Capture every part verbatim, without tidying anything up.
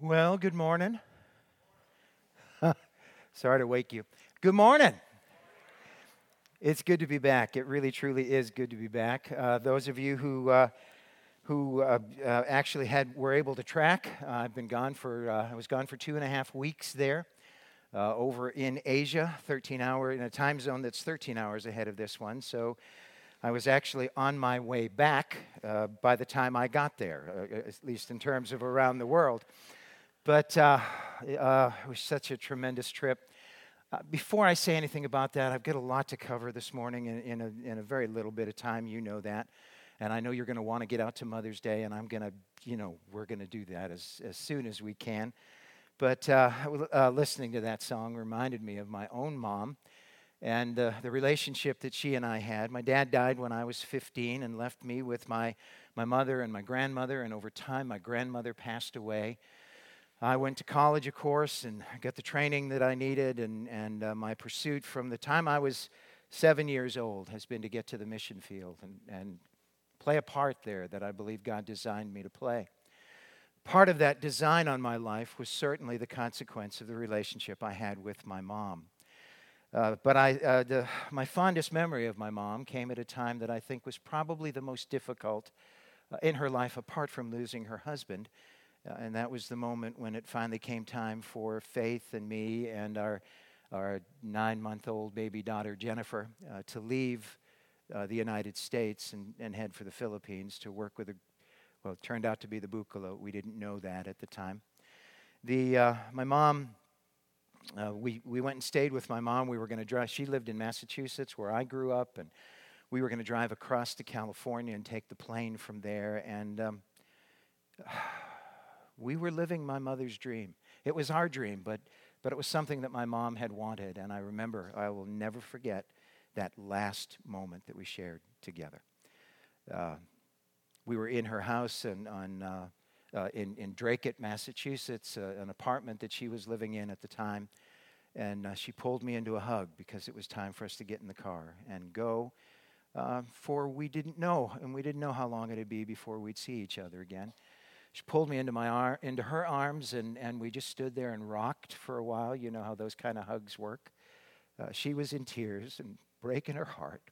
Well, good morning. Sorry to wake you. Good morning. It's good to be back. It really, truly is good to be back. Uh, those of you who uh, who uh, uh, actually had were able to track, uh, I've been gone for uh, I was gone for two and a half weeks there, uh, over in Asia, thirteen hour in a time zone that's thirteen hours ahead of this one. So I was actually on my way back uh, by the time I got there, uh, at least in terms of around the world. But uh, uh, it was such a tremendous trip. Uh, before I say anything about that, I've got a lot to cover this morning in, in, a, in a very little bit of time. You know that. And I know you're going to want to get out to Mother's Day, and I'm going to, you know, we're going to do that as, as soon as we can. But uh, uh, listening to that song reminded me of my own mom and uh, the relationship that she and I had. My dad died when I was fifteen and left me with my, my mother and my grandmother, and over time my grandmother passed away. I went to college, of course, and got the training that I needed, and, and uh, my pursuit from the time I was seven years old has been to get to the mission field and, and play a part there that I believe God designed me to play. Part of that design on my life was certainly the consequence of the relationship I had with my mom. Uh, but I, uh, the, my fondest memory of my mom came at a time that I think was probably the most difficult uh, in her life, apart from losing her husband. Uh, and that was the moment when it finally came time for Faith and me and our our nine-month-old baby daughter, Jennifer, uh, to leave uh, the United States and, and head for the Philippines to work with a, well, it turned out to be the Bucalo. We didn't know that at the time. The uh, my mom, uh, we, we went and stayed with my mom. We were going to drive. She lived in Massachusetts, where I grew up, and we were going to drive across to California and take the plane from there. And um, we were living my mother's dream. It was our dream, but but it was something that my mom had wanted, and I remember, I will never forget that last moment that we shared together. Uh, we were in her house and on uh, uh, in in Dracut, Massachusetts, uh, an apartment that she was living in at the time, and uh, she pulled me into a hug because it was time for us to get in the car and go. Uh, for we didn't know, and we didn't know how long it'd be before we'd see each other again. She pulled me into my ar- into her arms, and, and we just stood there and rocked for a while. You know how those kind of hugs work. Uh, she was in tears and breaking her heart,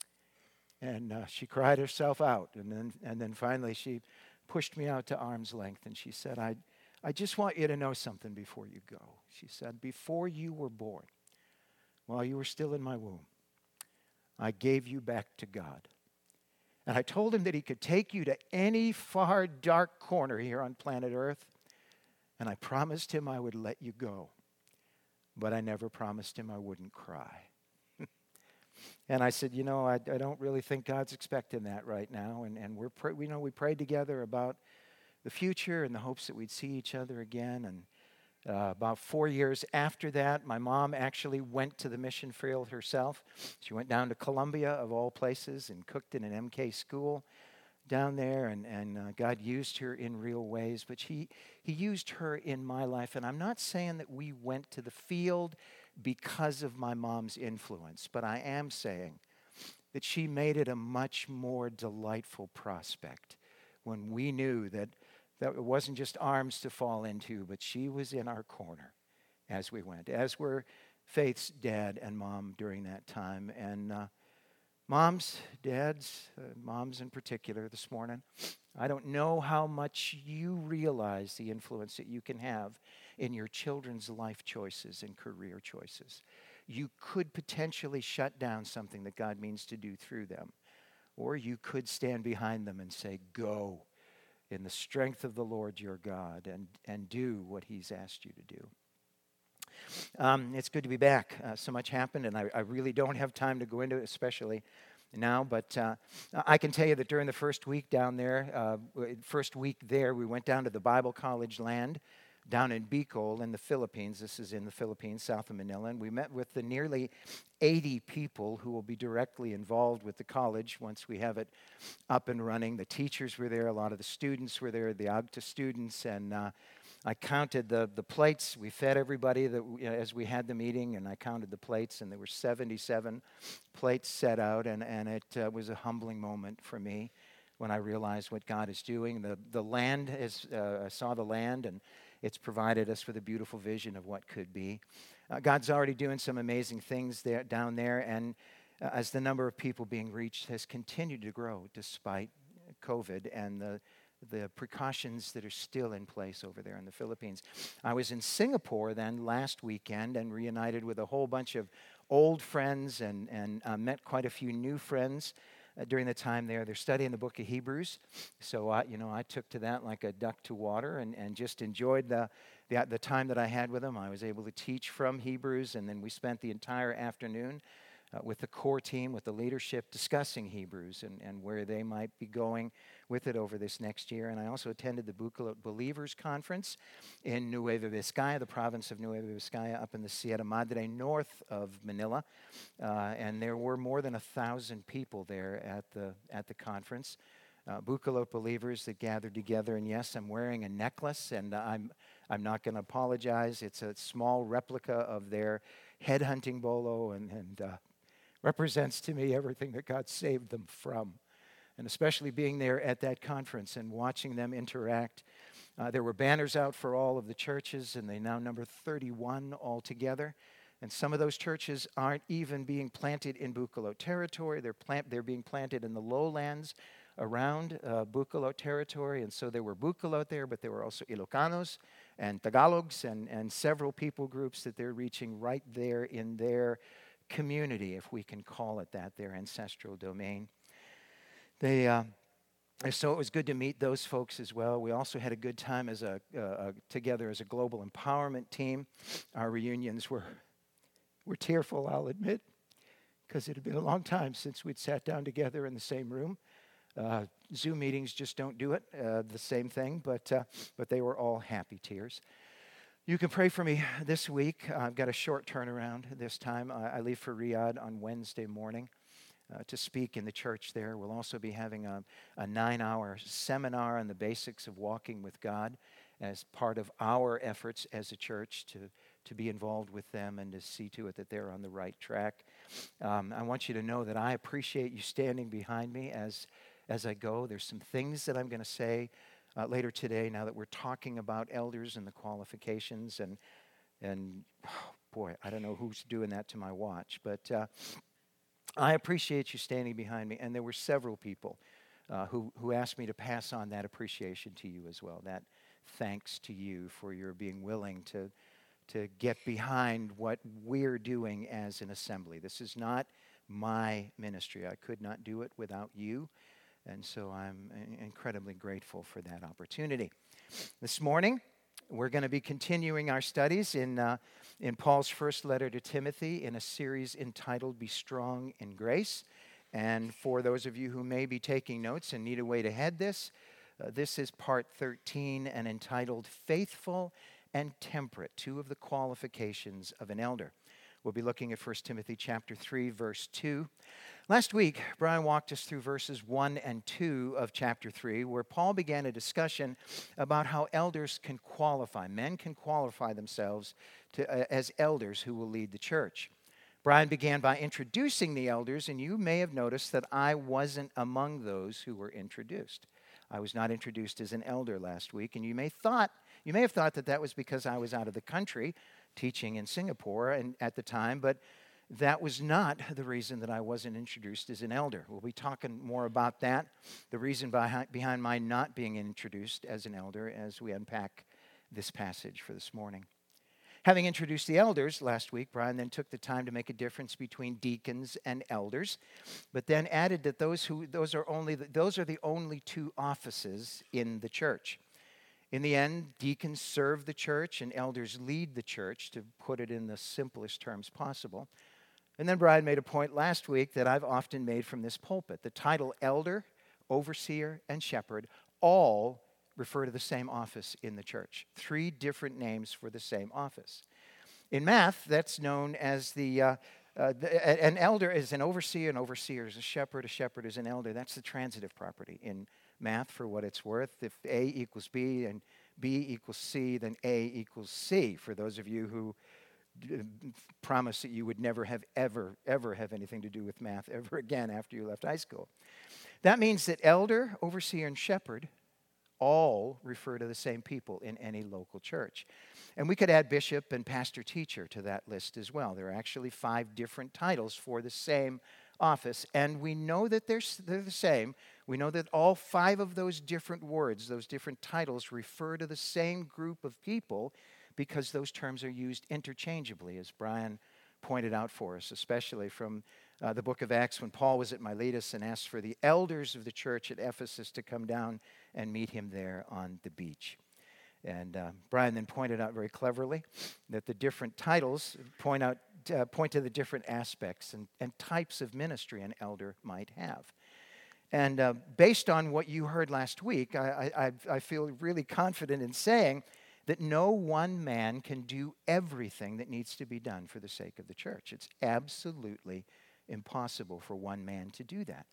and uh, she cried herself out. And then and then finally she pushed me out to arm's length, and she said, "I, I just want you to know something before you go." She said, "Before you were born, while you were still in my womb, I gave you back to God. And I told him that he could take you to any far dark corner here on planet Earth. And I promised him I would let you go. But I never promised him I wouldn't cry." And I said, you know, I, I don't really think God's expecting that right now. And, and we're pray, we know we prayed together about the future and the hopes that we'd see each other again. And Uh, about four years after that, my mom actually went to the mission field herself. She went down to Colombia, of all places, and cooked in an M K school down there, and, and uh, God used her in real ways. But he, he used her in my life, and I'm not saying that we went to the field because of my mom's influence, but I am saying that she made it a much more delightful prospect when we knew that that it wasn't just arms to fall into, but she was in our corner as we went, as were Faith's dad and mom during that time. And uh, moms, dads, uh, moms in particular this morning, I don't know how much you realize the influence that you can have in your children's life choices and career choices. You could potentially shut down something that God means to do through them, or you could stand behind them and say, "Go in the strength of the Lord your God, and, and do what he's asked you to do." Um, it's good to be back. Uh, so much happened, and I, I really don't have time to go into it, especially now. But uh, I can tell you that during the first week down there, uh, first week there, we went down to the Bible College land down in Bicol in the Philippines. This is in the Philippines, south of Manila. And we met with the nearly eighty people who will be directly involved with the college once we have it up and running. The teachers were there. A lot of the students were there, the A G T A students. And uh, I counted the, the plates. We fed everybody that, you know, as we had the meeting, and I counted the plates, and there were seventy-seven plates set out. And, and it uh, was a humbling moment for me. when I realized what God is doing. The, the land is, uh, I saw the land, and it's provided us with a beautiful vision of what could be. Uh, God's already doing some amazing things there, down there, and uh, as the number of people being reached has continued to grow despite COVID and the the precautions that are still in place over there in the Philippines. I was in Singapore then last weekend and reunited with a whole bunch of old friends and, and uh, met quite a few new friends uh, during the time there. They're studying the book of Hebrews. So, I, you know, I took to that like a duck to water and, and just enjoyed the, the, the time that I had with them. I was able to teach from Hebrews, and then we spent the entire afternoon Uh, with the core team, with the leadership, discussing Hebrews and, and where they might be going with it over this next year. And I also attended the Bucalot Believers Conference in Nueva Vizcaya, the province of Nueva Vizcaya, up in the Sierra Madre, north of Manila. Uh, and there were more than a thousand people there at the at the conference. Uh, Bucalot believers that gathered together. And yes, I'm wearing a necklace, and I'm I'm not going to apologize. It's a small replica of their headhunting bolo, and and. Uh, represents to me everything that God saved them from. And especially being there at that conference and watching them interact. Uh, there were banners out for all of the churches, and they now number thirty-one altogether. And some of those churches aren't even being planted in Bucalot territory. They're, plant, they're being planted in the lowlands around uh, Bucalot territory. And so there were Bucalot there, but there were also Ilocanos and Tagalogs and, and several people groups that they're reaching right there in their community, if we can call it that, their ancestral domain. They, uh, so it was good to meet those folks as well. We also had a good time as a uh, together as a global empowerment team. Our reunions were were tearful, I'll admit, because it had been a long time since we'd sat down together in the same room. Uh, Zoom meetings just don't do it, uh, the same thing, but uh, but they were all happy tears. You can pray for me this week. Uh, I've got a short turnaround this time. I, I leave for Riyadh on Wednesday morning uh, to speak in the church there. We'll also be having a, a nine-hour seminar on the basics of walking with God as part of our efforts as a church to, to be involved with them and to see to it that they're on the right track. Um, I want you to know that I appreciate you standing behind me as, as I go. There's some things that I'm going to say Uh, later today, now that we're talking about elders and the qualifications, and, and oh boy, I don't know who's doing that to my watch, but uh, I appreciate you standing behind me, and there were several people uh, who, who asked me to pass on that appreciation to you as well, that thanks to you for your being willing to, to get behind what we're doing as an assembly. This is not my ministry. I could not do it without you. And so I'm incredibly grateful for that opportunity. This morning, we're going to be continuing our studies in, uh, in Paul's first letter to Timothy in a series entitled Be Strong in Grace. And for those of you who may be taking notes and need a way to head this, uh, this is part thirteen and entitled Faithful and Temperate, two of the qualifications of an elder. We'll be looking at First Timothy chapter three, verse two. Last week, Brian walked us through verses one and two of chapter three, where Paul began a discussion about how elders can qualify. Men can qualify themselves to, uh, as elders who will lead the church. Brian began by introducing the elders, and you may have noticed that I wasn't among those who were introduced. I was not introduced as an elder last week, and you may thought you may have thought that that was because I was out of the country teaching in Singapore and at the time, but that was not the reason that I wasn't introduced as an elder. We'll be talking more about that, the reason behind, behind my not being introduced as an elder as we unpack this passage for this morning. Having introduced the elders last week, Brian then took the time to make a difference between deacons and elders, but then added that those who those are only the, those are the only two offices in the church. In the end, deacons serve the church and elders lead the church, to put it in the simplest terms possible. And then Brian made a point last week that I've often made from this pulpit. The title elder, overseer, and shepherd all refer to the same office in the church. Three different names for the same office. In math, that's known as the, uh, uh, the an elder is an overseer, an overseer is a shepherd, a shepherd is an elder. That's the transitive property in math for what it's worth. If A equals B and B equals C, then A equals C. For those of you who promise that you would never have ever, ever have anything to do with math ever again after you left high school. That means that elder, overseer, and shepherd all refer to the same people in any local church. And we could add bishop and pastor teacher to that list as well. There are actually five different titles for the same office, and we know that they're, they're the same. We know that all five of those different words, those different titles, refer to the same group of people because those terms are used interchangeably, as Brian pointed out for us, especially from uh, the book of Acts when Paul was at Miletus and asked for the elders of the church at Ephesus to come down and meet him there on the beach. And uh, Brian then pointed out very cleverly that the different titles point out uh, point to the different aspects and, and types of ministry an elder might have. And uh, based on what you heard last week, I, I, I feel really confident in saying that no one man can do everything that needs to be done for the sake of the church. It's absolutely impossible for one man to do that.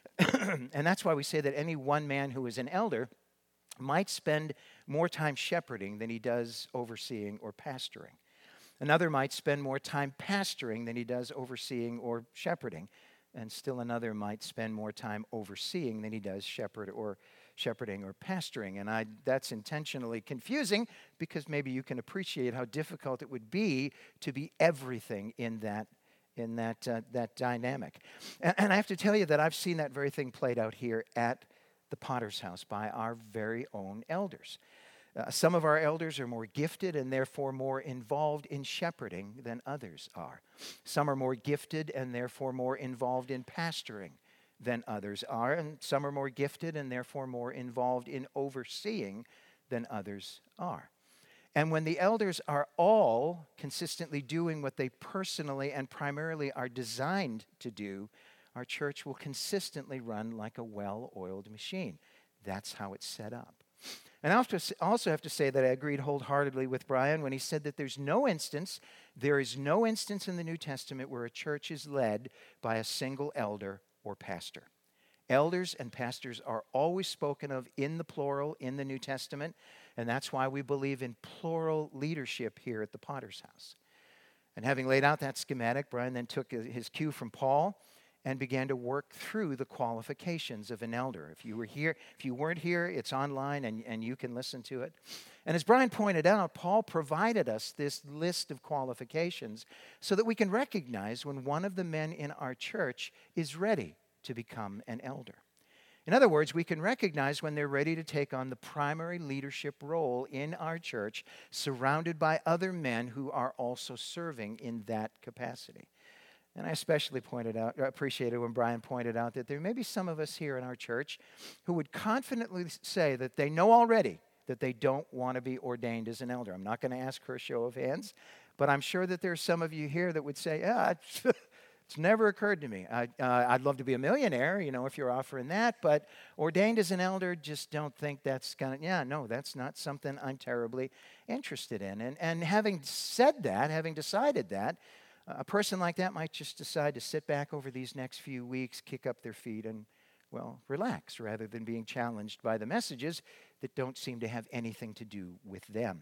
And that's why we say that any one man who is an elder might spend more time shepherding than he does overseeing or pastoring. Another might spend more time pastoring than he does overseeing or shepherding. And still another might spend more time overseeing than he does shepherd or shepherding or pastoring. And I, that's intentionally confusing because maybe you can appreciate how difficult it would be to be everything in that in that uh, that dynamic. And, and I have to tell you that I've seen that very thing played out here at the Potter's House by our very own elders. Uh, some of our elders are more gifted and therefore more involved in shepherding than others are. Some are more gifted and therefore more involved in pastoring than others are. And some are more gifted and therefore more involved in overseeing than others are. And when the elders are all consistently doing what they personally and primarily are designed to do, our church will consistently run like a well-oiled machine. That's how it's set up. And I also have to say that I agreed wholeheartedly with Brian when he said that there's no instance, there is no instance in the New Testament where a church is led by a single elder or pastor. Elders and pastors are always spoken of in the plural in the New Testament, and that's why we believe in plural leadership here at the Potter's House. And having laid out that schematic, Brian then took his cue from Paul and began to work through the qualifications of an elder. If you were here, if you weren't here, it's online and, and you can listen to it. And as Brian pointed out, Paul provided us this list of qualifications so that we can recognize when one of the men in our church is ready to become an elder. In other words, we can recognize when they're ready to take on the primary leadership role in our church, surrounded by other men who are also serving in that capacity. And I especially pointed out, appreciated when Brian pointed out that there may be some of us here in our church who would confidently say that they know already that they don't want to be ordained as an elder. I'm not going to ask for a show of hands, but I'm sure that there are some of you here that would say, yeah, it's, it's never occurred to me. I, uh, I'd love to be a millionaire, you know, if you're offering that, but ordained as an elder, just don't think that's going to, yeah, no, that's not something I'm terribly interested in. And, and having said that, having decided that, a person like that might just decide to sit back over these next few weeks, kick up their feet, and, well, relax rather than being challenged by the messages that don't seem to have anything to do with them.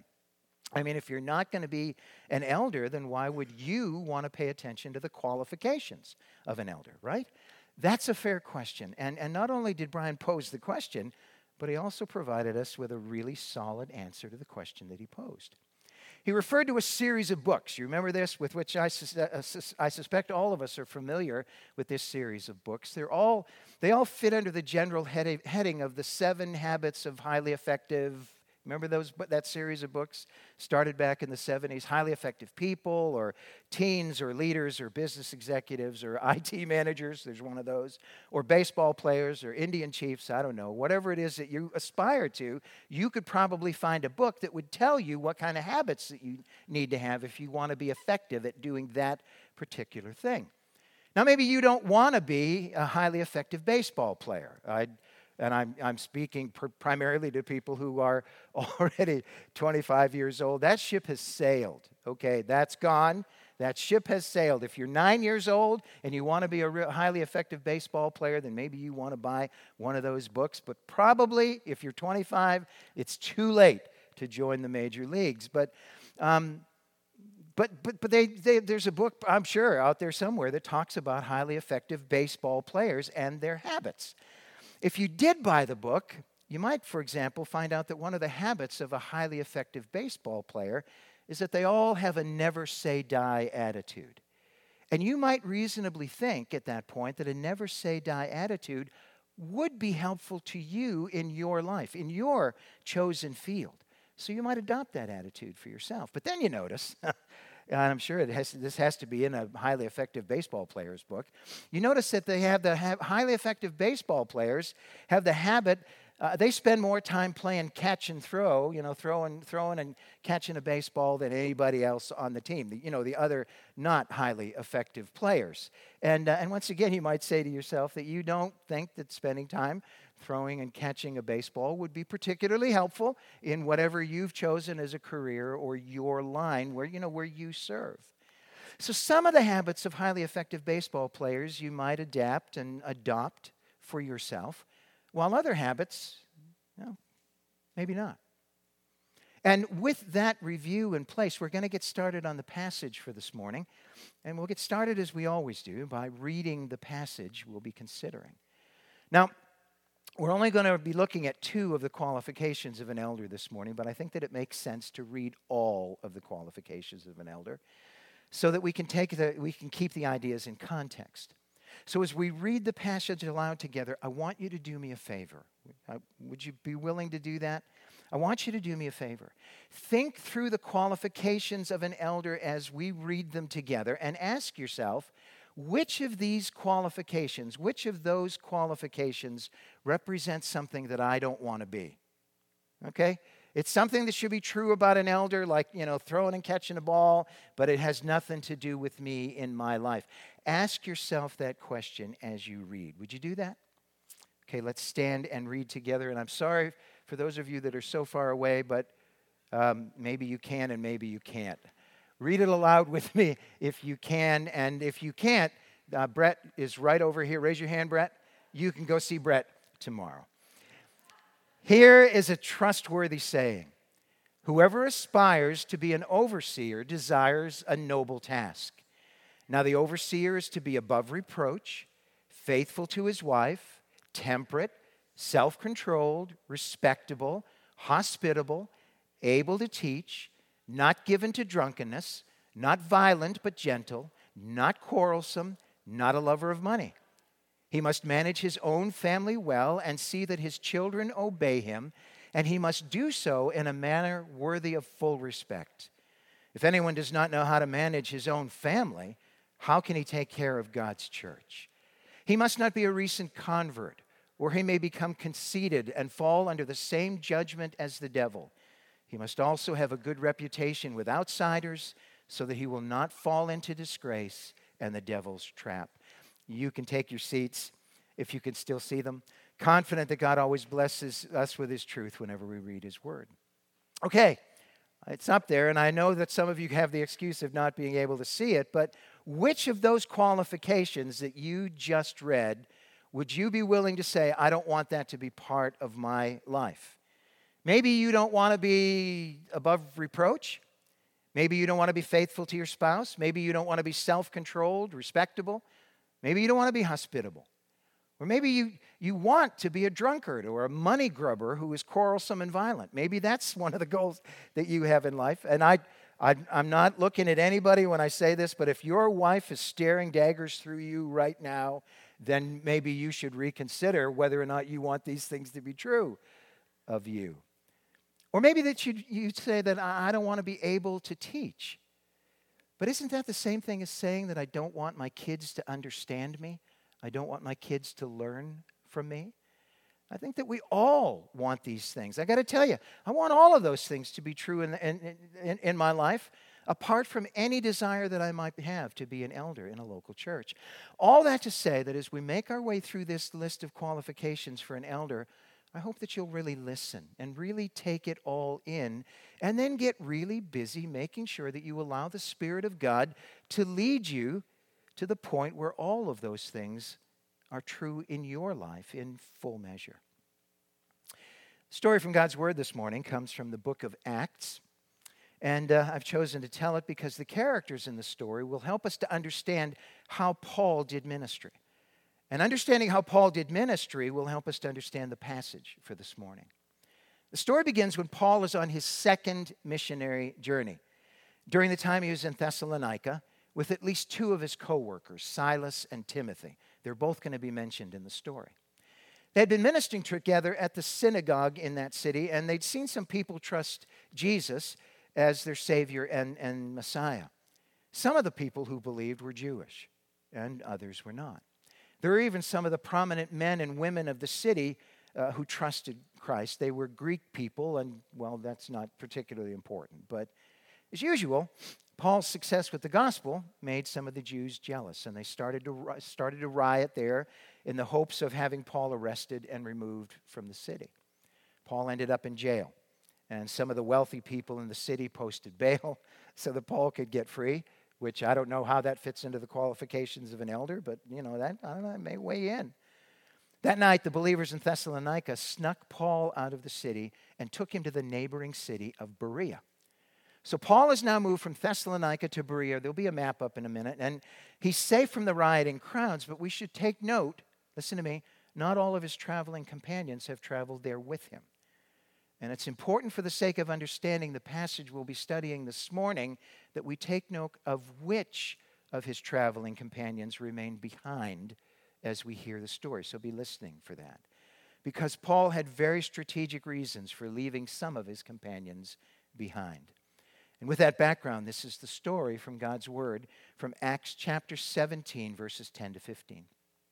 I mean, if you're not going to be an elder, then why would you want to pay attention to the qualifications of an elder, right? That's a fair question. And, and not only did Brian pose the question, but he also provided us with a really solid answer to the question that he posed. He referred to a series of books. You remember this, with which I, sus- uh, sus- I suspect all of us are familiar with this series of books. They're all, they all fit under the general head- heading of the Seven Habits of Highly Effective. Remember those that series of books started back in the seventies? Highly effective people, or teens, or leaders, or business executives, or I T managers. There's one of those. Or baseball players, or Indian chiefs. I don't know. Whatever it is that you aspire to, you could probably find a book that would tell you what kind of habits that you need to have if you want to be effective at doing that particular thing. Now, maybe you don't want to be a highly effective baseball player. I'd And I'm, I'm speaking pr- primarily to people who are already twenty-five years old. That ship has sailed, okay? That's gone. That ship has sailed. If you're nine years old and you want to be a real highly effective baseball player, then maybe you want to buy one of those books. But probably, if you're twenty-five, it's too late to join the major leagues. But um, but but but they, they, there's a book, I'm sure, out there somewhere that talks about highly effective baseball players and their habits. If you did buy the book, you might, for example, find out that one of the habits of a highly effective baseball player is that they all have a never say die attitude. And you might reasonably think at that point that a never say die attitude would be helpful to you in your life, in your chosen field. So you might adopt that attitude for yourself. But then you notice, and I'm sure it has, this has to be in a highly effective baseball player's book, you notice that they have the ha- highly effective baseball players have the habit. Uh, they spend more time playing catch and throw, you know, throwing, throwing and catching a baseball than anybody else on the team. The, you know, the other not highly effective players. And uh, and once again, you might say to yourself that you don't think that spending time throwing and catching a baseball would be particularly helpful in whatever you've chosen as a career or your line where you know where you serve. So some of the habits of highly effective baseball players you might adapt and adopt for yourself. While other habits, well, maybe not. And with that review in place, we're going to get started on the passage for this morning. And we'll get started, as we always do, by reading the passage we'll be considering. Now, we're only going to be looking at two of the qualifications of an elder this morning, but I think that it makes sense to read all of the qualifications of an elder so that we can take the, we can keep the ideas in context. So as we read the passage aloud together, I want you to do me a favor. Uh, would you be willing to do that? I want you to do me a favor. Think through the qualifications of an elder as we read them together and ask yourself, which of these qualifications, which of those qualifications represents something that I don't want to be? Okay? It's something that should be true about an elder, like, you know, throwing and catching a ball, but it has nothing to do with me in my life. Ask yourself that question as you read. Would you do that? Okay, let's stand and read together. And I'm sorry for those of you that are so far away, but um, maybe you can and maybe you can't. Read it aloud with me if you can. And if you can't, uh, Brett is right over here. Raise your hand, Brett. You can go see Brett tomorrow. Here is a trustworthy saying. Whoever aspires to be an overseer desires a noble task. Now the overseer is to be above reproach, faithful to his wife, temperate, self-controlled, respectable, hospitable, able to teach, not given to drunkenness, not violent but gentle, not quarrelsome, not a lover of money. He must manage his own family well and see that his children obey him, and he must do so in a manner worthy of full respect. If anyone does not know how to manage his own family, how can he take care of God's church? He must not be a recent convert, or he may become conceited and fall under the same judgment as the devil. He must also have a good reputation with outsiders so that he will not fall into disgrace and the devil's trap. You can take your seats if you can still see them. Confident that God always blesses us with his truth whenever we read his word. Okay, it's up there, and I know that some of you have the excuse of not being able to see it, but which of those qualifications that you just read would you be willing to say, I don't want that to be part of my life? Maybe you don't want to be above reproach. Maybe you don't want to be faithful to your spouse. Maybe you don't want to be self-controlled, respectable. Maybe you don't want to be hospitable. Or maybe you, you want to be a drunkard or a money grubber who is quarrelsome and violent. Maybe that's one of the goals that you have in life. And I, I, I'm not looking at anybody when I say this, but if your wife is staring daggers through you right now, then maybe you should reconsider whether or not you want these things to be true of you. Or maybe that you'd, you'd say that I don't want to be able to teach. But isn't that the same thing as saying that I don't want my kids to understand me? I don't want my kids to learn from me? I think that we all want these things. I got to tell you, I want all of those things to be true in, in, in, in my life, apart from any desire that I might have to be an elder in a local church. All that to say that as we make our way through this list of qualifications for an elder, I hope that you'll really listen and really take it all in and then get really busy making sure that you allow the Spirit of God to lead you to the point where all of those things are true in your life in full measure. The story from God's Word this morning comes from the book of Acts. And uh, I've chosen to tell it because the characters in the story will help us to understand how Paul did ministry. And understanding how Paul did ministry will help us to understand the passage for this morning. The story begins when Paul is on his second missionary journey. During the time he was in Thessalonica, with at least two of his co-workers, Silas and Timothy. They're both going to be mentioned in the story. They had been ministering together at the synagogue in that city, and they'd seen some people trust Jesus as their Savior and, and Messiah. Some of the people who believed were Jewish, and others were not. There were even some of the prominent men and women of the city uh, who trusted Christ. They were Greek people, and, well, that's not particularly important. But as usual, Paul's success with the gospel made some of the Jews jealous, and they started to, started to riot there in the hopes of having Paul arrested and removed from the city. Paul ended up in jail, and some of the wealthy people in the city posted bail so that Paul could get free, which I don't know how that fits into the qualifications of an elder, but, you know, that, I don't know, it may weigh in. That night, the believers in Thessalonica snuck Paul out of the city and took him to the neighboring city of Berea. So Paul has now moved from Thessalonica to Berea. There'll be a map up in a minute. And he's safe from the rioting crowds, but we should take note, listen to me, not all of his traveling companions have traveled there with him. And it's important for the sake of understanding the passage we'll be studying this morning that we take note of which of his traveling companions remained behind as we hear the story. So be listening for that. Because Paul had very strategic reasons for leaving some of his companions behind. And with that background, this is the story from God's Word from Acts chapter seventeen, verses ten to fifteen.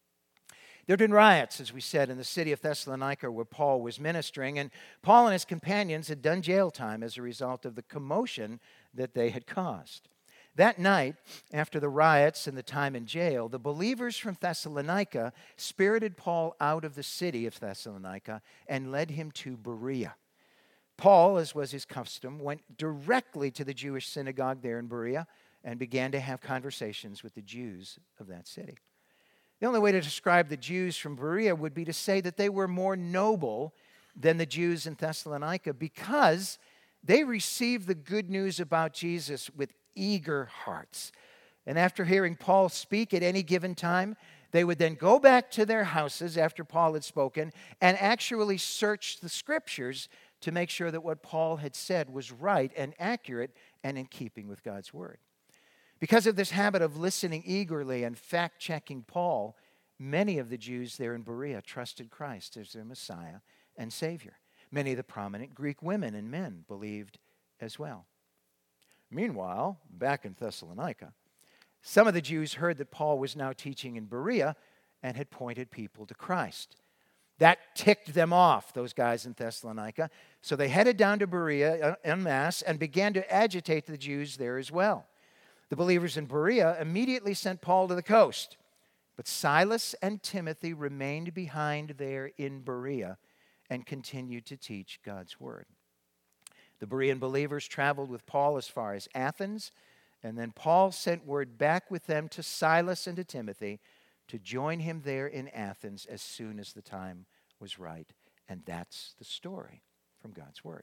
There had been riots, as we said, in the city of Thessalonica where Paul was ministering, and Paul and his companions had done jail time as a result of the commotion that they had caused. That night, after the riots and the time in jail, the believers from Thessalonica spirited Paul out of the city of Thessalonica and led him to Berea. Paul, as was his custom, went directly to the Jewish synagogue there in Berea and began to have conversations with the Jews of that city. The only way to describe the Jews from Berea would be to say that they were more noble than the Jews in Thessalonica because they received the good news about Jesus with eager hearts. And after hearing Paul speak at any given time, they would then go back to their houses after Paul had spoken and actually search the Scriptures to make sure that what Paul had said was right and accurate and in keeping with God's Word. Because of this habit of listening eagerly and fact-checking Paul, many of the Jews there in Berea trusted Christ as their Messiah and Savior. Many of the prominent Greek women and men believed as well. Meanwhile, back in Thessalonica, some of the Jews heard that Paul was now teaching in Berea and had pointed people to Christ. That ticked them off, those guys in Thessalonica. So they headed down to Berea en masse and began to agitate the Jews there as well. The believers in Berea immediately sent Paul to the coast. But Silas and Timothy remained behind there in Berea and continued to teach God's Word. The Berean believers traveled with Paul as far as Athens, and then Paul sent word back with them to Silas and to Timothy to join him there in Athens as soon as the time was right. And that's the story from God's Word.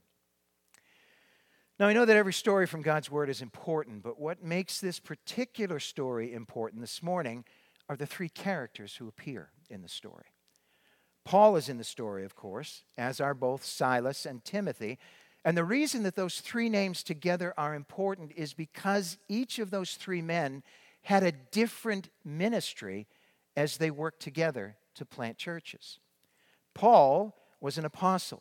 Now, I know that every story from God's Word is important, but what makes this particular story important this morning are the three characters who appear in the story. Paul is in the story, of course, as are both Silas and Timothy. And the reason that those three names together are important is because each of those three men had a different ministry as they worked together to plant churches. Paul was an apostle.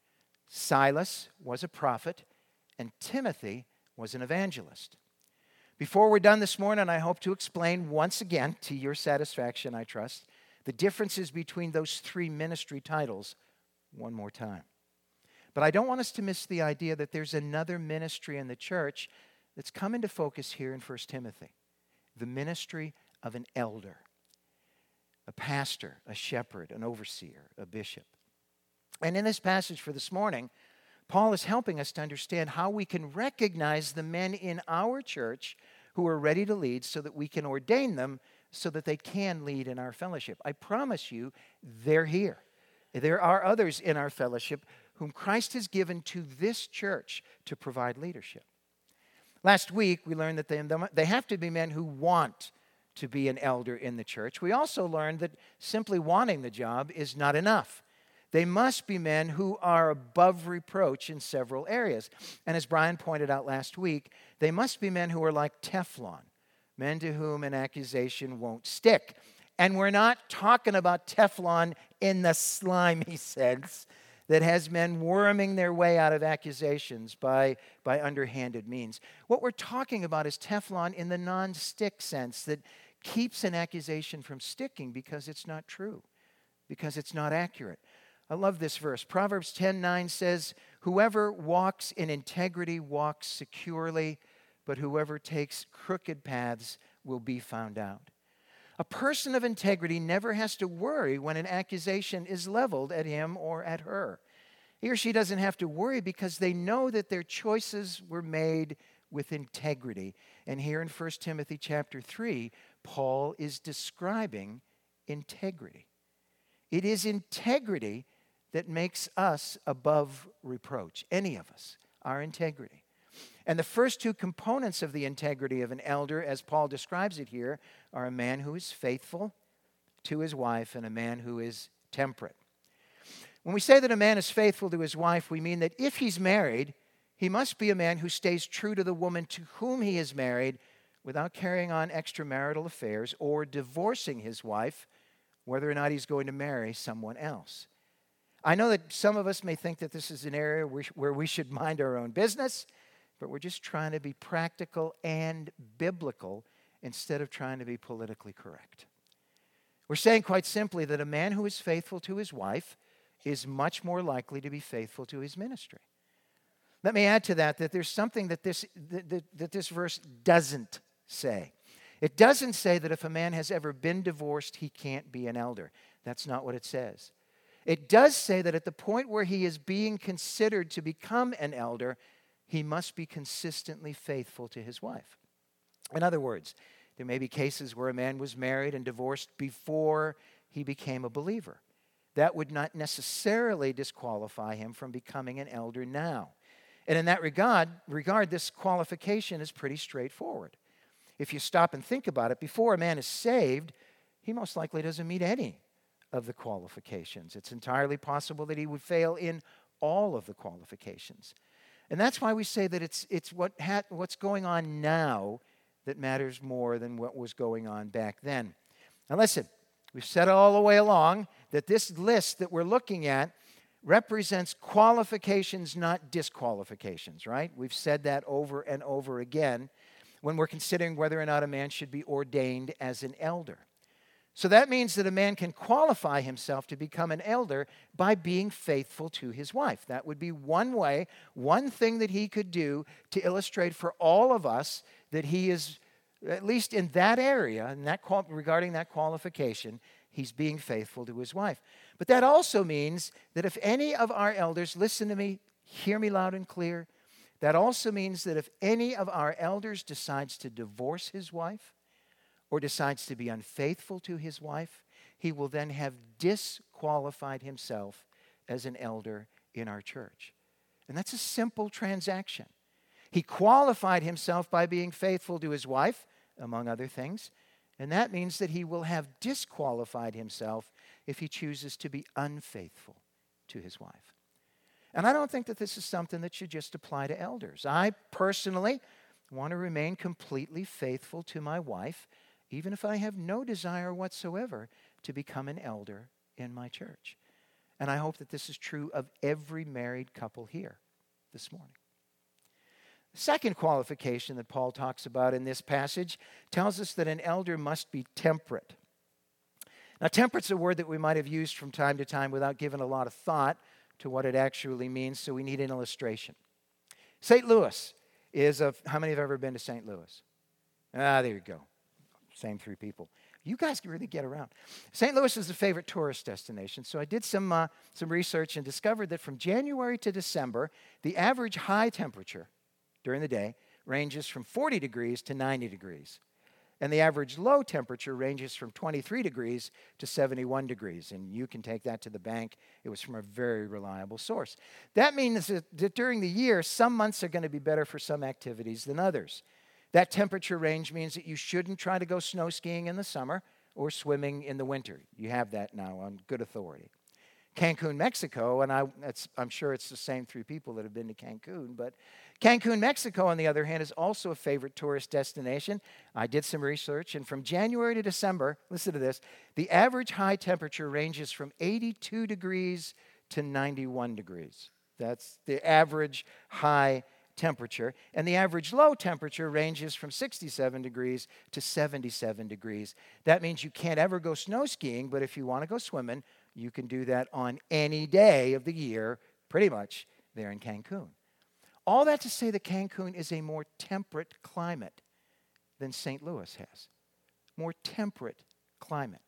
Silas was a prophet. And Timothy was an evangelist. Before we're done this morning, I hope to explain once again, to your satisfaction, I trust, the differences between those three ministry titles one more time. But I don't want us to miss the idea that there's another ministry in the church that's come into focus here in First Timothy. The ministry of an elder, a pastor, a shepherd, an overseer, a bishop. And in this passage for this morning, Paul is helping us to understand how we can recognize the men in our church who are ready to lead so that we can ordain them so that they can lead in our fellowship. I promise you, they're here. There are others in our fellowship whom Christ has given to this church to provide leadership. Last week, we learned that they, they have to be men who want to be an elder in the church, we also learned that simply wanting the job is not enough. They must be men who are above reproach in several areas. And as Brian pointed out last week, they must be men who are like Teflon, men to whom an accusation won't stick. And we're not talking about Teflon in the slimy sense that has men worming their way out of accusations by, by underhanded means. What we're talking about is Teflon in the non-stick sense that keeps an accusation from sticking because it's not true, because it's not accurate. I love this verse. Proverbs ten nine says, "Whoever walks in integrity walks securely, but whoever takes crooked paths will be found out." A person of integrity never has to worry when an accusation is leveled at him or at her. He or she doesn't have to worry because they know that their choices were made with integrity. And here in First Timothy chapter three, Paul is describing integrity. It is integrity that makes us above reproach, any of us, our integrity. And the first two components of the integrity of an elder, as Paul describes it here, are a man who is faithful to his wife and a man who is temperate. When we say that a man is faithful to his wife, we mean that if he's married, he must be a man who stays true to the woman to whom he is married without carrying on extramarital affairs or divorcing his wife, whether or not he's going to marry someone else. I know that some of us may think that this is an area where we should mind our own business, but we're just trying to be practical and biblical instead of trying to be politically correct. We're saying quite simply that a man who is faithful to his wife is much more likely to be faithful to his ministry. Let me add to that that there's something that this, that, that, that this verse doesn't say. It doesn't say that if a man has ever been divorced, he can't be an elder. That's not what it says. It does say that at the point where he is being considered to become an elder, he must be consistently faithful to his wife. In other words, there may be cases where a man was married and divorced before he became a believer. That would not necessarily disqualify him from becoming an elder now. And in that regard, regard, this qualification is pretty straightforward. If you stop and think about it, before a man is saved, he most likely doesn't meet any of the qualifications. It's entirely possible that he would fail in all of the qualifications. And that's why we say that it's, it's what ha- what's going on now that matters more than what was going on back then. Now listen, we've said all the way along that this list that we're looking at represents qualifications, not disqualifications, right? We've said that over and over again when we're considering whether or not a man should be ordained as an elder. So that means that a man can qualify himself to become an elder by being faithful to his wife. That would be one way, one thing that he could do to illustrate for all of us that he is, at least in that area, and that regarding that qualification, he's being faithful to his wife. But that also means that if any of our elders, listen to me, hear me loud and clear, that also means that if any of our elders decides to divorce his wife, or decides to be unfaithful to his wife, he will then have disqualified himself as an elder in our church. And that's a simple transaction. He qualified himself by being faithful to his wife, among other things, and that means that he will have disqualified himself if he chooses to be unfaithful to his wife. And I don't think that this is something that should just apply to elders. I personally want to remain completely faithful to my wife, even if I have no desire whatsoever to become an elder in my church. And I hope that this is true of every married couple here this morning. The second qualification that Paul talks about in this passage tells us that an elder must be temperate. Now, temperate's a word that we might have used from time to time without giving a lot of thought to what it actually means, so we need an illustration. Saint Louis is a, how many have ever been to Saint Louis? Ah, there you go. Same three people. You guys can really get around. Saint Louis is a favorite tourist destination, so I did some, uh, some research and discovered that from January to December, the average high temperature during the day ranges from forty degrees to ninety degrees. And the average low temperature ranges from twenty-three degrees to seventy-one degrees. And you can take that to the bank. It was from a very reliable source. That means that, that during the year, some months are going to be better for some activities than others. That temperature range means that you shouldn't try to go snow skiing in the summer or swimming in the winter. You have that now on good authority. Cancun, Mexico, and I, it's, I'm sure it's the same three people that have been to Cancun, but Cancun, Mexico, on the other hand, is also a favorite tourist destination. I did some research, and from January to December, listen to this, the average high temperature ranges from eighty-two degrees to ninety-one degrees. That's the average high temperature. And the average low temperature ranges from sixty-seven degrees to seventy-seven degrees. That means you can't ever go snow skiing, but if you want to go swimming, you can do that on any day of the year, pretty much, there in Cancun. All that to say that Cancun is a more temperate climate than Saint Louis has. More temperate climate.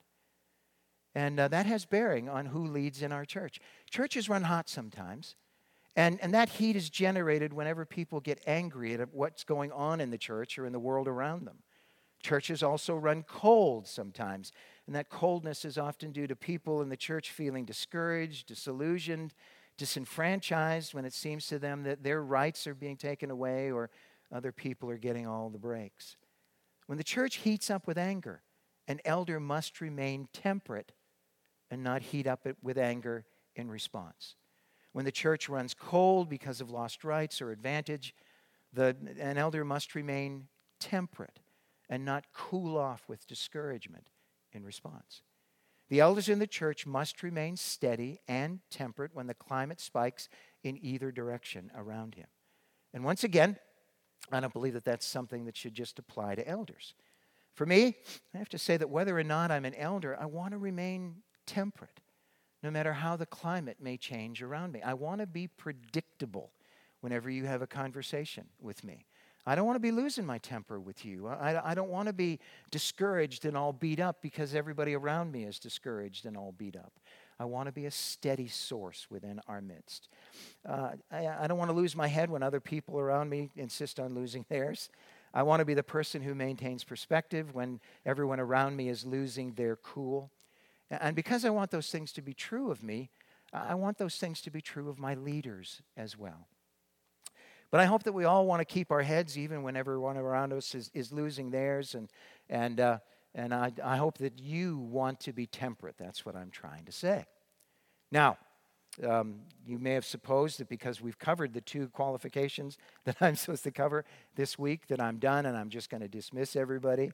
And uh, that has bearing on who leads in our church. Churches run hot sometimes. And, and that heat is generated whenever people get angry at what's going on in the church or in the world around them. Churches also run cold sometimes, and that coldness is often due to people in the church feeling discouraged, disillusioned, disenfranchised when it seems to them that their rights are being taken away or other people are getting all the breaks. When the church heats up with anger, an elder must remain temperate and not heat up with anger in response. When the church runs cold because of lost rights or advantage, the, an elder must remain temperate and not cool off with discouragement in response. The elders in the church must remain steady and temperate when the climate spikes in either direction around him. And once again, I don't believe that that's something that should just apply to elders. For me, I have to say that whether or not I'm an elder, I want to remain temperate, no matter how the climate may change around me. I want to be predictable whenever you have a conversation with me. I don't want to be losing my temper with you. I, I don't want to be discouraged and all beat up because everybody around me is discouraged and all beat up. I want to be a steady source within our midst. Uh, I, I don't want to lose my head when other people around me insist on losing theirs. I want to be the person who maintains perspective when everyone around me is losing their cool. And because I want those things to be true of me, I want those things to be true of my leaders as well. But I hope that we all want to keep our heads even when everyone around us is, is losing theirs. And, and, uh, and I, I hope that you want to be temperate. That's what I'm trying to say. Now, um, you may have supposed that because we've covered the two qualifications that I'm supposed to cover this week, that I'm done and I'm just going to dismiss everybody.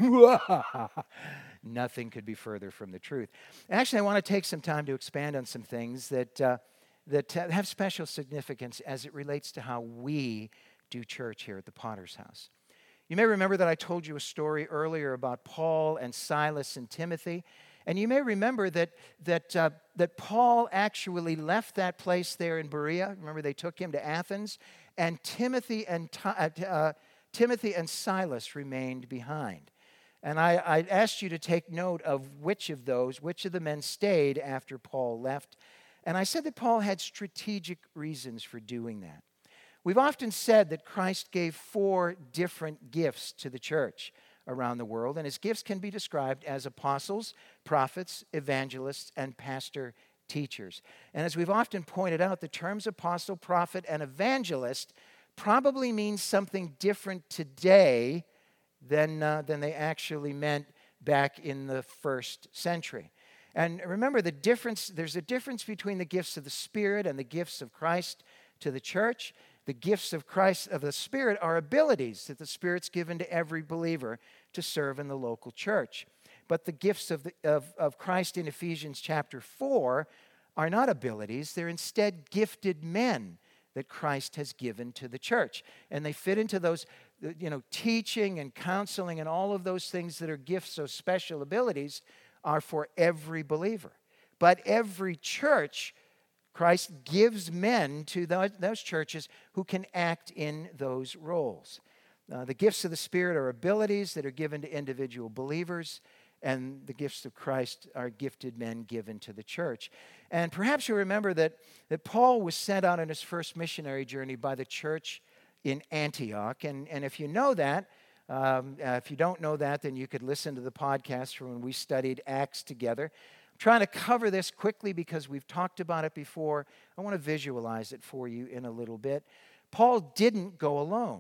Nothing could be further from the truth. Actually, I want to take some time to expand on some things that... Uh, that have special significance as it relates to how we do church here at the Potter's House. You may remember that I told you a story earlier about Paul and Silas and Timothy, and you may remember that that uh, that Paul actually left that place there in Berea. Remember, they took him to Athens, and Timothy and uh, Timothy and Silas remained behind. And I, I asked you to take note of which of those, which of the men stayed after Paul left. And I said that Paul had strategic reasons for doing that. We've often said that Christ gave four different gifts to the church around the world, and his gifts can be described as apostles, prophets, evangelists, and pastor teachers. And as we've often pointed out, the terms apostle, prophet, and evangelist probably mean something different today than, uh, than they actually meant back in the first century. And remember, the difference, there's a difference between the gifts of the Spirit and the gifts of Christ to the church. The gifts of Christ, of the Spirit, are abilities that the Spirit's given to every believer to serve in the local church. But the gifts of, the, of, of Christ in Ephesians chapter four are not abilities. They're instead gifted men that Christ has given to the church. And they fit into those, you know, teaching and counseling and all of those things that are gifts of special abilities are for every believer. But every church, Christ gives men to those, those churches who can act in those roles. Uh, the gifts of the Spirit are abilities that are given to individual believers, and the gifts of Christ are gifted men given to the church. And perhaps you remember that, that Paul was sent out on his first missionary journey by the church in Antioch. And, and if you know that, Um, uh, if you don't know that, then you could listen to the podcast from when we studied Acts together. I'm trying to cover this quickly because we've talked about it before. I want to visualize it for you in a little bit. Paul didn't go alone.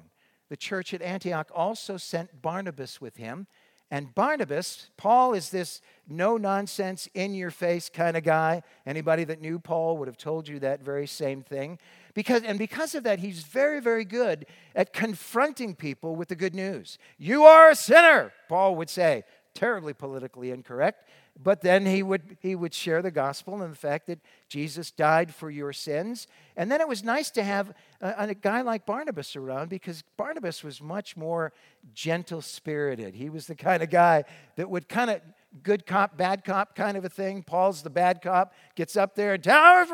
the church at Antioch also sent Barnabas with him. And Barnabas, Paul is this no-nonsense, in-your-face kind of guy. Anybody that knew Paul would have told you that very same thing. Because, and because of that, he's very, very good at confronting people with the good news. You are a sinner, Paul would say. Terribly politically incorrect. But then he would he would share the gospel and the fact that Jesus died for your sins. And then it was nice to have a, a guy like Barnabas around, because Barnabas was much more gentle-spirited. He was the kind of guy that would kind of good cop, bad cop kind of a thing. Paul's the bad cop, gets up there and tell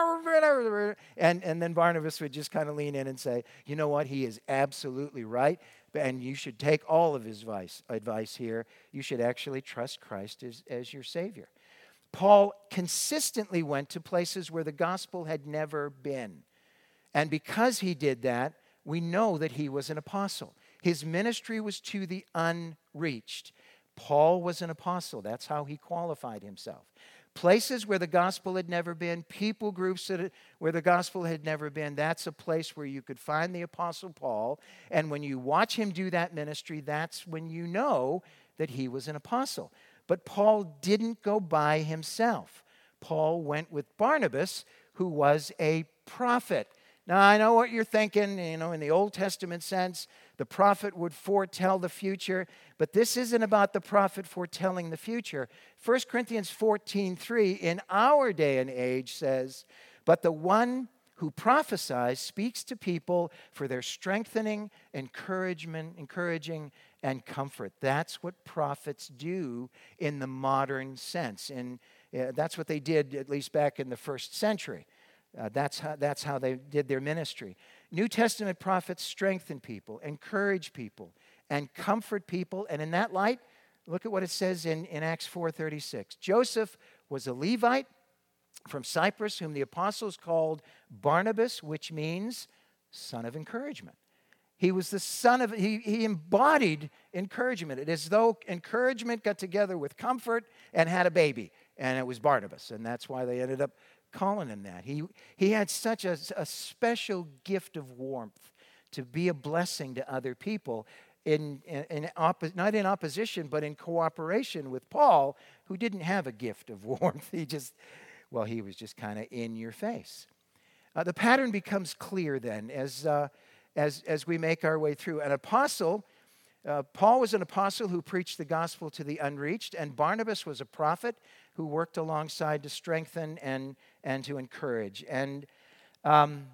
and and then Barnabas would just kind of lean in and say, you know what, he is absolutely right. And you should take all of his advice, advice here. You should actually trust Christ as, as your Savior. Paul consistently went to places where the gospel had never been. And because he did that, we know that he was an apostle. His ministry was to the unreached. Paul was an apostle. That's how he qualified himself. Places where the gospel had never been, people groups that, where the gospel had never been, that's a place where you could find the Apostle Paul. And when you watch him do that ministry, that's when you know that he was an apostle. But Paul didn't go by himself. Paul went with Barnabas, who was a prophet. Now, I know what you're thinking, you know, in the Old Testament sense, the prophet would foretell the future, but this isn't about the prophet foretelling the future. First Corinthians fourteen three in our day and age says, but the one who prophesies speaks to people for their strengthening, encouragement, encouraging, and comfort. That's what prophets do in the modern sense. And uh, that's what they did, at least back in the first century. Uh, that's how, that's how they did their ministry. New Testament prophets strengthen people, encourage people, and comfort people. And in that light, look at what it says in, in Acts four thirty-six. Joseph was a Levite from Cyprus, whom the apostles called Barnabas, which means son of encouragement. He was the son of, he, he embodied encouragement. It is as though encouragement got together with comfort and had a baby. And it was Barnabas. And that's why they ended up calling him that. He, he had such a, a special gift of warmth to be a blessing to other people, in, in, in oppo- not in opposition, but in cooperation with Paul, who didn't have a gift of warmth. He just, well, he was just kind of in your face. Uh, the pattern becomes clear then as, uh, as, as we make our way through. An apostle, uh, Paul was an apostle who preached the gospel to the unreached, and Barnabas was a prophet who worked alongside to strengthen and, and to encourage. And um,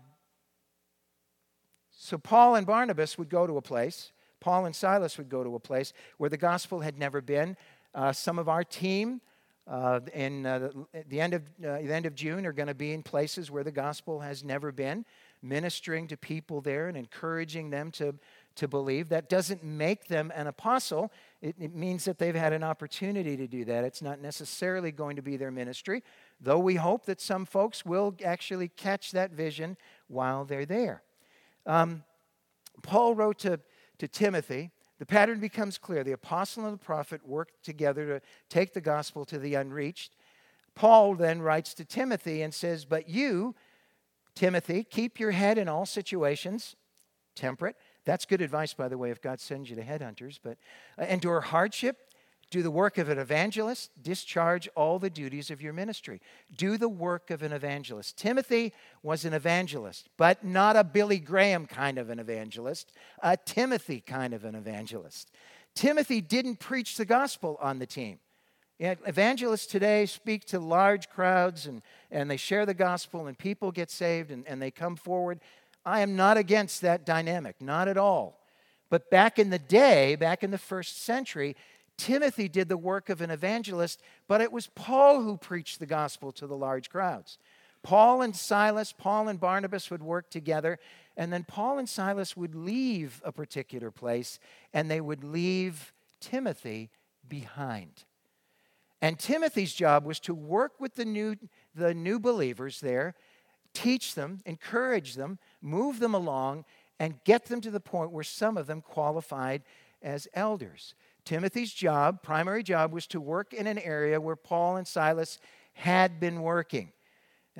so Paul and Barnabas would go to a place, Paul and Silas would go to a place where the gospel had never been. Uh, some of our team uh, in uh, the, the, end of, uh, the end of June are going to be in places where the gospel has never been, ministering to people there and encouraging them to to believe. That doesn't make them an apostle. It, it means that they've had an opportunity to do that. It's not necessarily going to be their ministry, though we hope that some folks will actually catch that vision while they're there. Um, Paul wrote to, to Timothy, the pattern becomes clear. The apostle and the prophet worked together to take the gospel to the unreached. Paul then writes to Timothy and says, but you, Timothy, keep your head in all situations temperate. That's good advice, by the way, if God sends you to headhunters. But uh, endure hardship, do the work of an evangelist, discharge all the duties of your ministry. Do the work of an evangelist. Timothy was an evangelist, but not a Billy Graham kind of an evangelist, a Timothy kind of an evangelist. Timothy didn't preach the gospel on the team. Yeah, evangelists today speak to large crowds and, and they share the gospel and people get saved and, and they come forward. I am not against that dynamic, not at all. But back in the day, back in the first century, Timothy did the work of an evangelist, but it was Paul who preached the gospel to the large crowds. Paul and Silas, Paul and Barnabas would work together, and then Paul and Silas would leave a particular place, and they would leave Timothy behind. And Timothy's job was to work with the new, the new believers there, teach them, encourage them, move them along, and get them to the point where some of them qualified as elders. Timothy's job, primary job, was to work in an area where Paul and Silas had been working.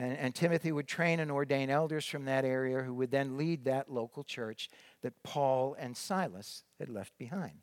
And, and Timothy would train and ordain elders from that area who would then lead that local church that Paul and Silas had left behind.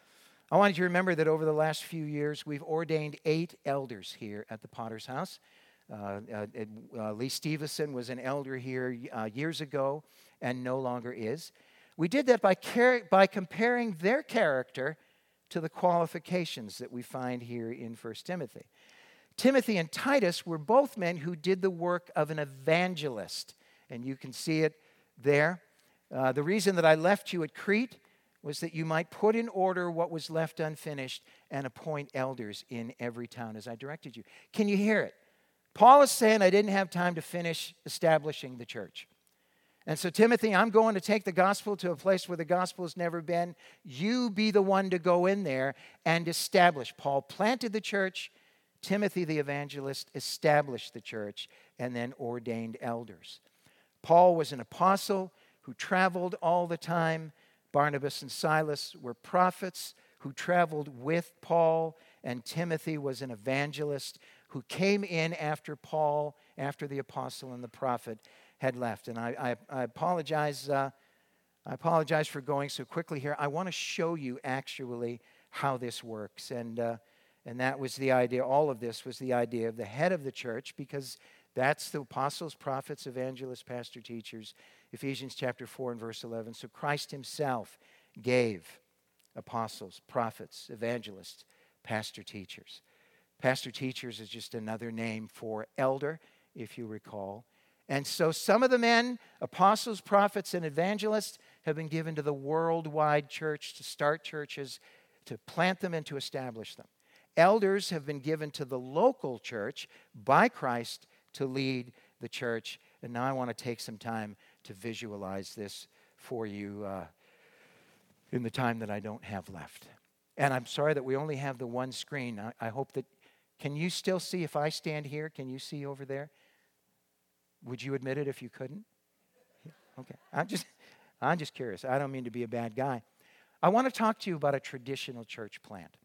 I want you to remember that over the last few years, we've ordained eight elders here at the Potter's House. Uh, uh, uh, Lee Stevenson was an elder here uh, years ago and no longer is. We did that by, car- by comparing their character to the qualifications that we find here in First Timothy. Timothy and Titus were both men who did the work of an evangelist, and you can see it there. Uh, the reason that I left you at Crete was that you might put in order what was left unfinished and appoint elders in every town as I directed you. Can you hear it? Paul is saying, I didn't have time to finish establishing the church. And so, Timothy, I'm going to take the gospel to a place where the gospel has never been. You be the one to go in there and establish. Paul planted the church. Timothy, the evangelist, established the church and then ordained elders. Paul was an apostle who traveled all the time. Barnabas and Silas were prophets who traveled with Paul. And Timothy was an evangelist who came in after Paul, after the apostle and the prophet had left. And I, I, I apologize. Uh, I apologize for going so quickly here. I want to show you actually how this works. And uh, and that was the idea. All of this was the idea of the head of the church, because that's the apostles, prophets, evangelists, pastor, teachers. Ephesians chapter four and verse eleven. So Christ himself gave apostles, prophets, evangelists, pastor, teachers. Pastor, teachers is just another name for elder, if you recall. And so some of the men, apostles, prophets, and evangelists, have been given to the worldwide church to start churches, to plant them and to establish them. Elders have been given to the local church by Christ to lead the church. And now I want to take some time to visualize this for you uh, in the time that I don't have left. And I'm sorry that we only have the one screen. I, I hope that, can you still see if I stand here? Can you see over there? Would you admit it if you couldn't? Okay. I'm just, I'm just curious. I don't mean to be a bad guy. I want to talk to you about a traditional church plant.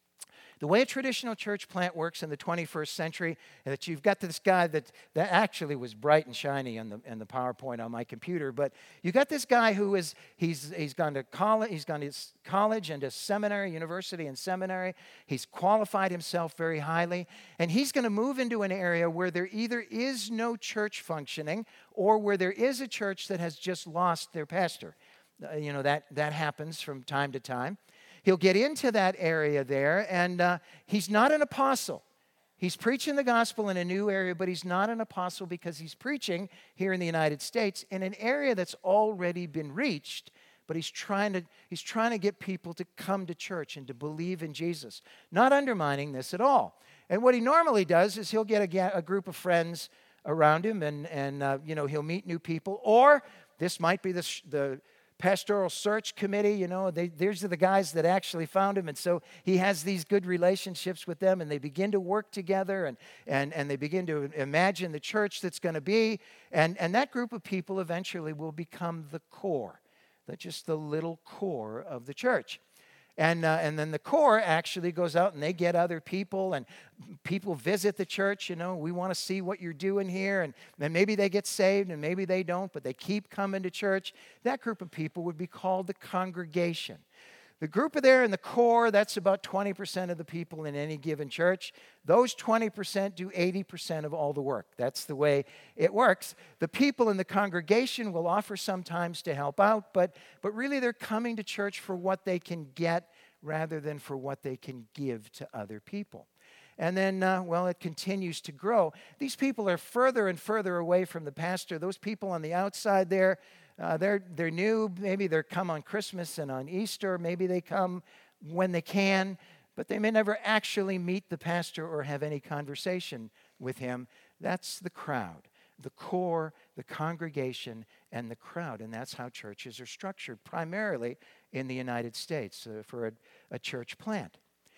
The way a traditional church plant works in the twenty-first century, is that you've got this guy that, that actually was bright and shiny in the, in the PowerPoint on my computer, but you got this guy who is, he's, he's gone to college, he's gone to college and to seminary, university and seminary. He's qualified himself very highly, and he's going to move into an area where there either is no church functioning or where there is a church that has just lost their pastor. Uh, you know, that, that happens from time to time. He'll get into that area there, and uh, he's not an apostle. He's preaching the gospel in a new area, but he's not an apostle because he's preaching here in the United States in an area that's already been reached, but he's trying to, he's trying to get people to come to church and to believe in Jesus, not undermining this at all. And what he normally does is he'll get a, a group of friends around him, and, and uh, you know, he'll meet new people, or this might be the, the pastoral search committee, you know, they, these are the guys that actually found him. And so he has these good relationships with them, and they begin to work together, and, and, and they begin to imagine the church that's going to be. And, and that group of people eventually will become the core, that's just the little core of the church. And, uh, and then the core actually goes out and they get other people, and people visit the church. You know, we want to see what you're doing here. And then maybe they get saved and maybe they don't, but they keep coming to church. That group of people would be called the congregation. The group of there in the core, that's about twenty percent of the people in any given church. Those twenty percent do eighty percent of all the work. That's the way it works. The people in the congregation will offer sometimes to help out, but, but really they're coming to church for what they can get rather than for what they can give to other people. And then, uh, well, it continues to grow. These people are further and further away from the pastor. Those people on the outside there, Uh, they're, they're new. Maybe they come on Christmas and on Easter. Maybe they come when they can, but they may never actually meet the pastor or have any conversation with him. That's the crowd, the core, the congregation, and the crowd. And that's how churches are structured, primarily in the United States uh, for a, a church plant.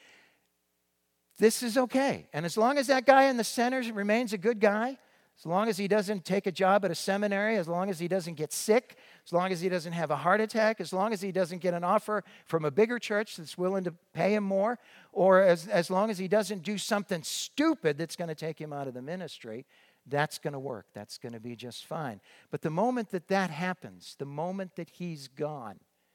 This is okay. And as long as that guy in the center remains a good guy, as long as he doesn't take a job at a seminary, as long as he doesn't get sick, as long as he doesn't have a heart attack, as long as he doesn't get an offer from a bigger church that's willing to pay him more, or as, as long as he doesn't do something stupid that's going to take him out of the ministry, that's going to work. That's going to be just fine. But the moment that that happens, the moment that he's gone,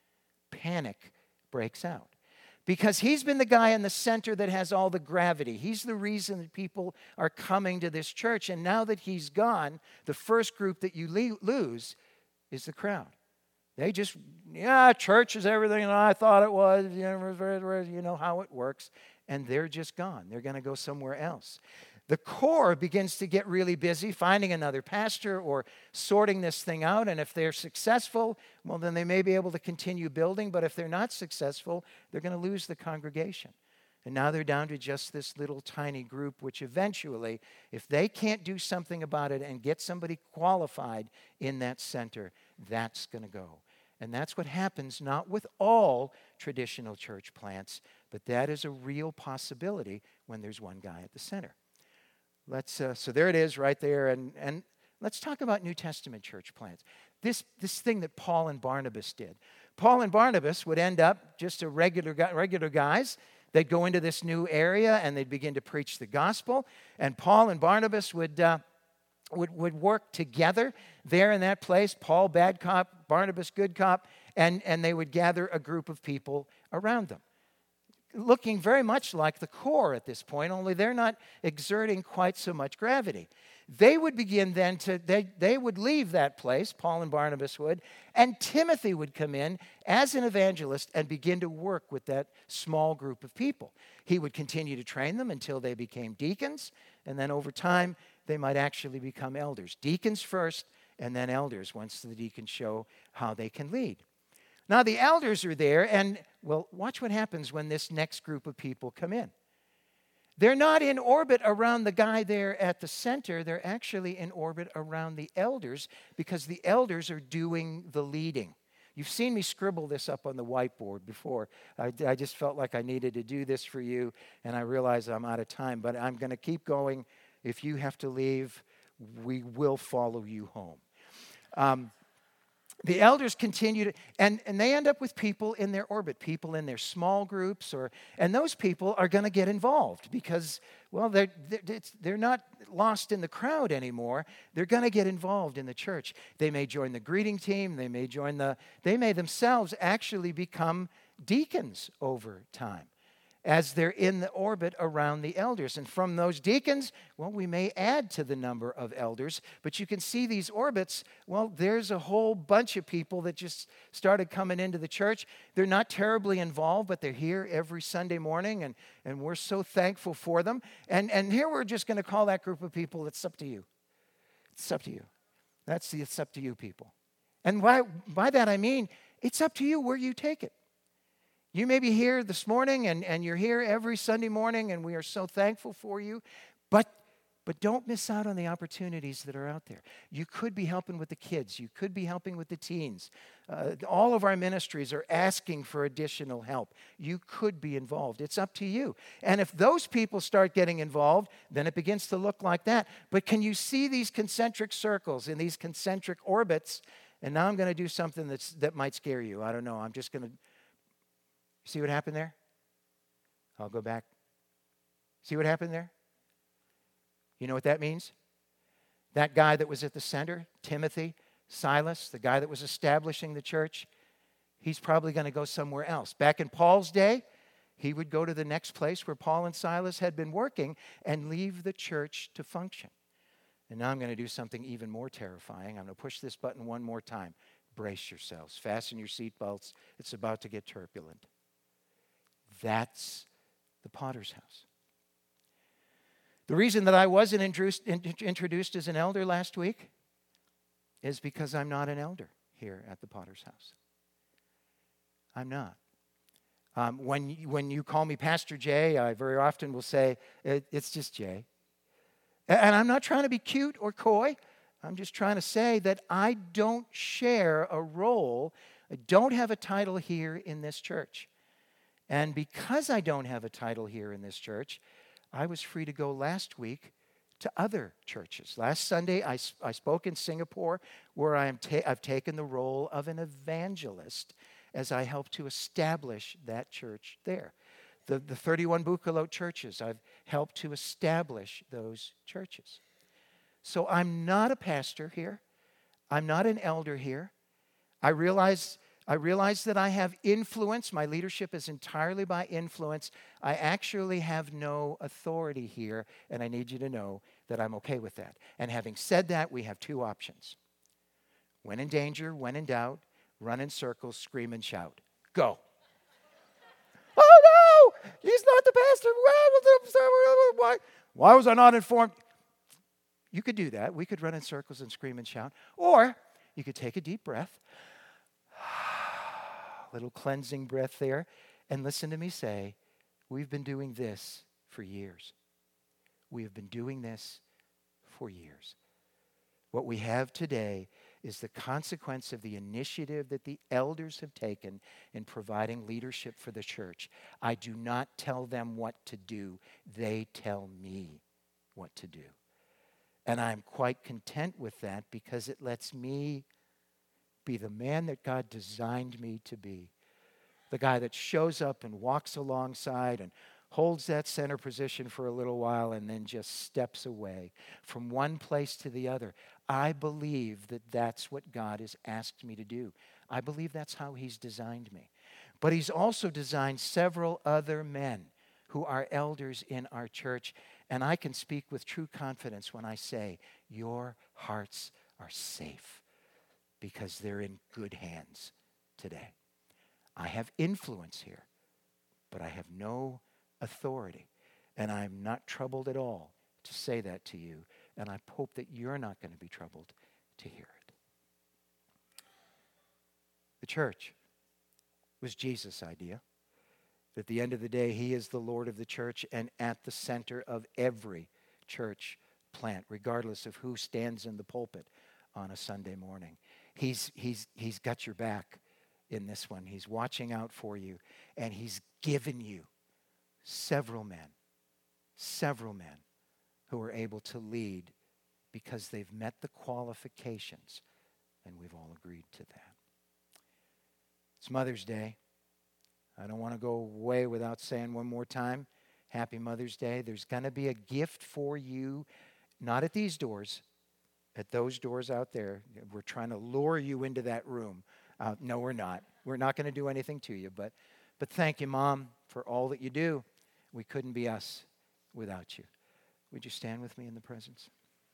panic breaks out. Because he's been the guy in the center that has all the gravity. He's the reason that people are coming to this church. And now that he's gone, the first group that you le- lose is the crowd. They just, yeah, church is everything that I thought it was. You know how it works. And they're just gone. They're going to go somewhere else. The core begins to get really busy finding another pastor or sorting this thing out. And if they're successful, well, then they may be able to continue building. But if they're not successful, they're going to lose the congregation. And now they're down to just this little tiny group, which eventually, if they can't do something about it and get somebody qualified in that center, that's going to go. And that's what happens not with all traditional church plants, but that is a real possibility when there's one guy at the center. Let's, uh, so there it is right there. And, and let's talk about New Testament church plants. This, this thing that Paul and Barnabas did. Paul and Barnabas would end up just a regular, regular guys. They'd go into this new area and they'd begin to preach the gospel. And Paul and Barnabas would, uh, would, would work together there in that place. Paul, bad cop, Barnabas, good cop. And, and they would gather a group of people around them. Looking very much like the core at this point, only they're not exerting quite so much gravity. They would begin then to, they, they would leave that place, Paul and Barnabas would, and Timothy would come in as an evangelist and begin to work with that small group of people. He would continue to train them until they became deacons, and then over time, they might actually become elders. Deacons first, and then elders once the deacons show how they can lead. Now, the elders are there, and, well, watch what happens when this next group of people come in. They're not in orbit around the guy there at the center. They're actually in orbit around the elders because the elders are doing the leading. You've seen me scribble this up on the whiteboard before. I, I just felt like I needed to do this for you, and I realize I'm out of time, but I'm going to keep going. If you have to leave, we will follow you home. Um, The elders continue to, and, and they end up with people in their orbit, people in their small groups, or and those people are going to get involved because, well, they're, they're, they're not lost in the crowd anymore. They're going to get involved in the church. They may join the greeting team. They may join the, they may themselves actually become deacons over time as they're in the orbit around the elders. And from those deacons, well, we may add to the number of elders. But you can see these orbits, well, there's a whole bunch of people that just started coming into the church. They're not terribly involved, but they're here every Sunday morning, and, and we're so thankful for them. And, and here we're just going to call that group of people, it's up to you. It's up to you. That's the it's up to you people. And why, by that I mean, it's up to you where you take it. You may be here this morning, and, and you're here every Sunday morning, and we are so thankful for you. But, but don't miss out on the opportunities that are out there. You could be helping with the kids. You could be helping with the teens. Uh, all of our ministries are asking for additional help. You could be involved. It's up to you. And if those people start getting involved, then it begins to look like that. But can you see these concentric circles in these concentric orbits? And now I'm going to do something that's, that might scare you. I don't know. I'm just going to... See what happened there? I'll go back. See what happened there? You know what that means? That guy that was at the center, Timothy, Silas, the guy that was establishing the church, he's probably going to go somewhere else. Back in Paul's day, he would go to the next place where Paul and Silas had been working and leave the church to function. And now I'm going to do something even more terrifying. I'm going to push this button one more time. Brace yourselves. Fasten your seatbelts. It's about to get turbulent. That's the Potter's house. The reason that I wasn't introduced as an elder last week is because I'm not an elder here at the Potter's house. I'm not. Um, when, when you call me Pastor Jay, I very often will say, it, it's just Jay. And I'm not trying to be cute or coy. I'm just trying to say that I don't share a role, I don't have a title here in this church. And because I don't have a title here in this church, I was free to go last week to other churches. Last Sunday, I, I spoke in Singapore, where I am ta- I've taken the role of an evangelist as I help to establish that church there. The, the thirty-one Bucalout churches, I've helped to establish those churches. So I'm not a pastor here. I'm not an elder here. I realize, I realize that I have influence. My leadership is entirely by influence. I actually have no authority here, and I need you to know that I'm okay with that. And having said that, we have two options. When in danger, when in doubt, run in circles, scream and shout. Go. Oh no! He's not the pastor. Why, why was I not informed? You could do that. We could run in circles and scream and shout. Or you could take a deep breath, little cleansing breath there, and listen to me say, we've been doing this for years. We have been doing this for years. What we have today is the consequence of the initiative that the elders have taken in providing leadership for the church. I do not tell them what to do. They tell me what to do. And I'm quite content with that because it lets me be the man that God designed me to be. The guy that shows up and walks alongside and holds that center position for a little while and then just steps away from one place to the other. I believe that that's what God has asked me to do. I believe that's how he's designed me. But he's also designed several other men who are elders in our church. And I can speak with true confidence when I say, your hearts are safe because they're in good hands today. I have influence here, but I have no authority. And I'm not troubled at all to say that to you. And I hope that you're not going to be troubled to hear it. The church was Jesus' idea. At the end of the day, he is the Lord of the church and at the center of every church plant, regardless of who stands in the pulpit on a Sunday morning. He's, he's, he's got your back in this one. He's watching out for you, and he's given you several men, several men who are able to lead because they've met the qualifications, and we've all agreed to that. It's Mother's Day. I don't want to go away without saying one more time, Happy Mother's Day. There's going to be a gift for you, not at these doors, at those doors out there. We're trying to lure you into that room. Uh, no, we're not. We're not going to do anything to you. But, but thank you, Mom, for all that you do. We couldn't be us without you. Would you stand with me in the presence?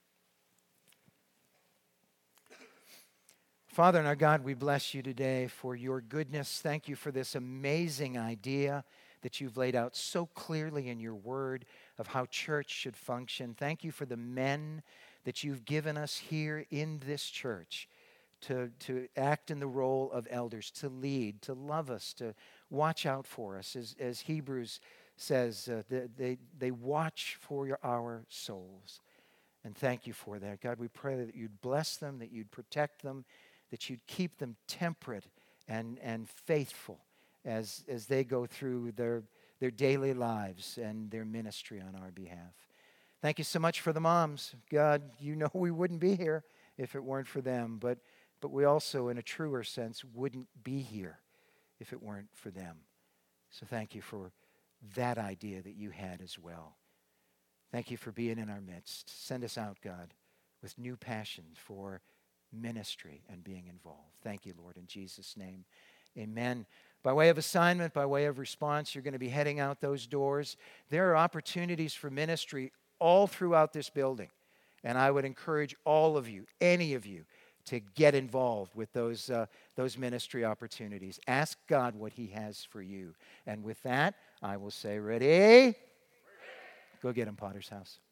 Father and our God, we bless you today for your goodness. Thank you for this amazing idea that you've laid out so clearly in your word of how church should function. Thank you for the men that you've given us here in this church to, to act in the role of elders, to lead, to love us, to watch out for us. As, as Hebrews says, uh, they, they, they watch for your, our souls. And thank you for that. God, we pray that you'd bless them, that you'd protect them, that you'd keep them temperate and, and faithful as, as they go through their, their daily lives and their ministry on our behalf. Thank you so much for the moms. God, you know we wouldn't be here if it weren't for them, but, but we also, in a truer sense, wouldn't be here if it weren't for them. So thank you for that idea that you had as well. Thank you for being in our midst. Send us out, God, with new passion for ministry and being involved. Thank you, Lord, in Jesus' name. Amen. By way of assignment, by way of response, you're going to be heading out those doors. There are opportunities for ministry all throughout this building. And I would encourage all of you, any of you, to get involved with those, uh, those ministry opportunities. Ask God what he has for you. And with that, I will say, ready? Ready. Go get him, Potter's House.